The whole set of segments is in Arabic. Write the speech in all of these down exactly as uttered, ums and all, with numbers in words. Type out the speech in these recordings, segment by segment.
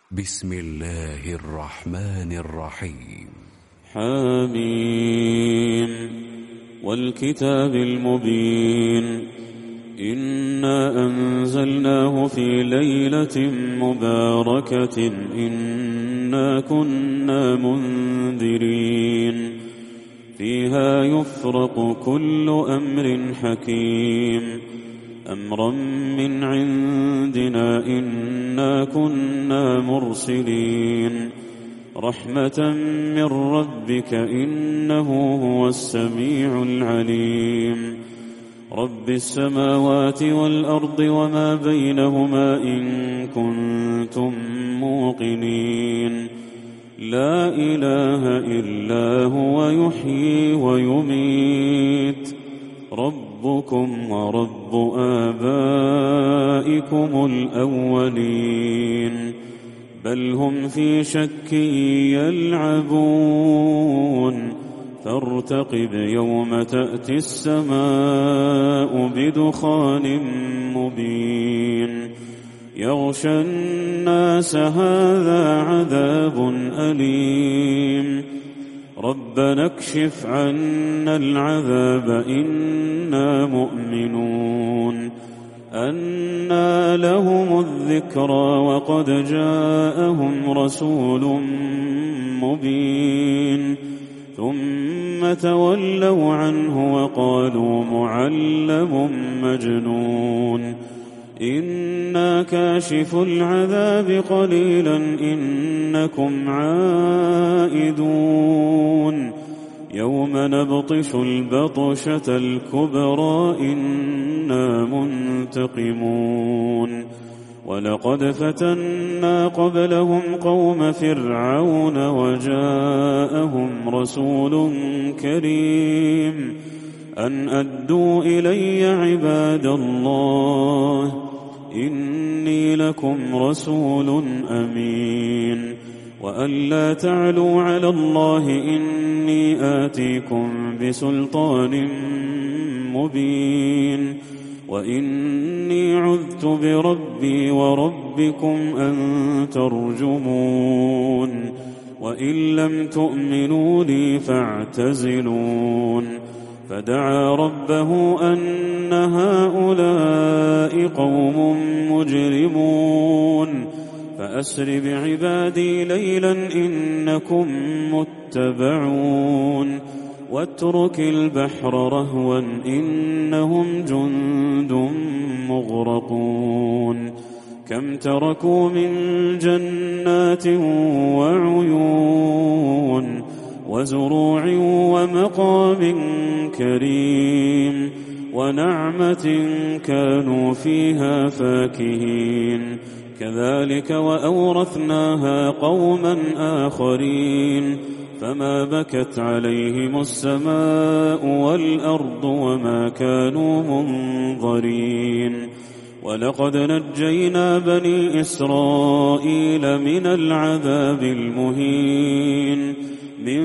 بسم الله الرحمن الرحيم. حميم والكتاب المبين إنا أنزلناه في ليلة مباركة إنا كنا منذرين فيها يفرق كل أمر حكيم أمرا من عندنا إنا كنا مرسلين رحمة من ربك إنه هو السميع العليم رب السماوات والأرض وما بينهما إن كنتم موقنين لا إله إلا هو يحيي ويميت ربكم ورب آبائكم الأولين بل هم في شك يلعبون فارتقب يوم تأتي السماء بدخان مبين يغشى الناس هذا عذاب أليم ربنا اكشف عنا العذاب إنا مؤمنون أنى لهم الذكرى وقد جاءهم رسول مبين ثم تولوا عنه وقالوا معلم مجنون إنا كاشف العذاب قليلا إنكم عائدون يوم نبطش البطشة الكبرى إنا منتقمون ولقد فتنا قبلهم قوم فرعون وجاءهم رسول كريم أن أدوا إلي عباد الله إني لكم رسول أمين وأن لا تعلوا على الله إني آتيكم بسلطان مبين وإني عذت بربي وربكم أن ترجمون وإن لم تؤمنوا لي فاعتزلون فدعا ربه أن هؤلاء قوم مجرمون فأسر بعبادي ليلا إنكم متبعون واترك البحر رهوا إنهم جند مغرقون كم تركوا من جنات وعيون وزروع ومقام كريم ونعمة كانوا فيها فاكهين كذلك وأورثناها قوما آخرين فما بكت عليهم السماء والأرض وما كانوا منظرين ولقد نجينا بني إسرائيل من العذاب المهين من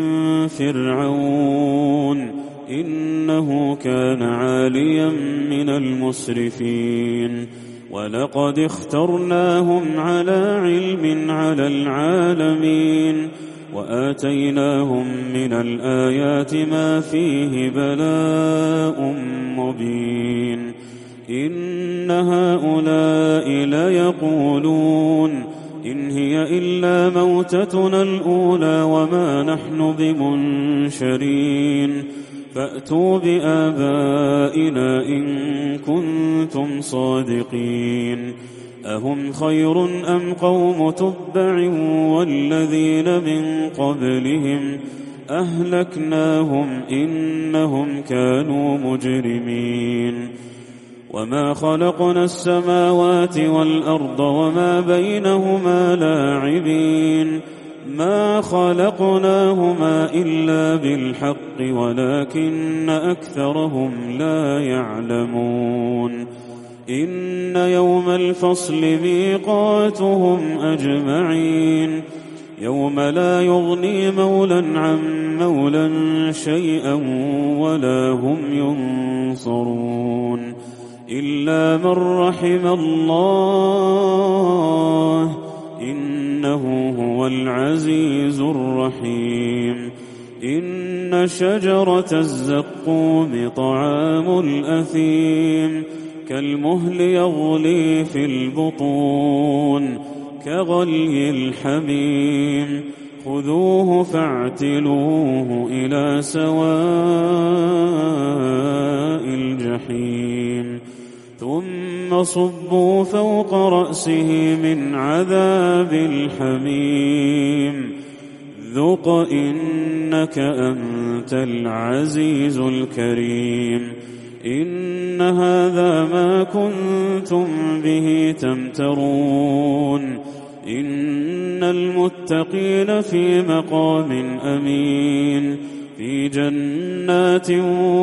فرعون إنه كان عاليا من المسرفين ولقد اخترناهم على علم على العالمين وآتيناهم من الآيات ما فيه بلاء مبين إن هؤلاء ليقولون إن هي إلا موتتنا الأولى وما نحن بمنشرين فأتوا بآبائنا إن كنتم صادقين أهم خير أم قوم تبع والذين من قبلهم أهلكناهم إنهم كانوا مجرمين وما خلقنا السماوات والأرض وما بينهما لاعبين ما خلقناهما إلا بالحق ولكن أكثرهم لا يعلمون إن يوم الفصل ميقاتهم أجمعين يوم لا يغني مولى عن مولى شيئا ولا هم ينصرون إلا من رحم الله إنه إن شجرة الزقوم طعام الأثيم كالمهل يغلي في البطون كغلي الحميم خذوه فاعتلوه إلى سواء الجحيم ثم صبوا فوق رأسه من عذاب الحميم ذق إنك أنت العزيز الكريم إن هذا ما كنتم به تمترون إن المتقين في مقام أمين في جنات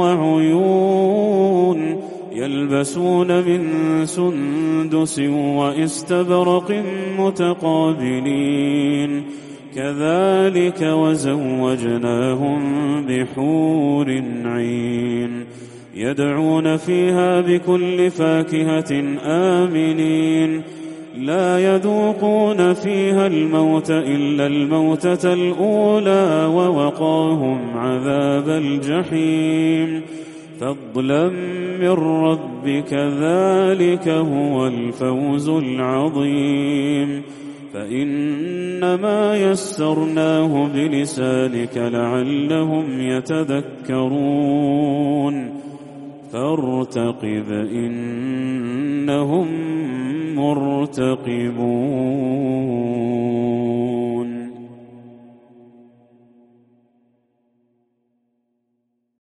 وعيون يلبسون من سندس وإستبرق متقابلين كذلك وزوجناهم بحور عين يدعون فيها بكل فاكهة آمنين لا يذوقون فيها الموت إلا الموتة الأولى ووقاهم عذاب الجحيم فضلا من ربك ذلك هو الفوز العظيم فإنما يسرناه بلسانك لعلهم يتذكرون فارتقب إنهم مرتقبون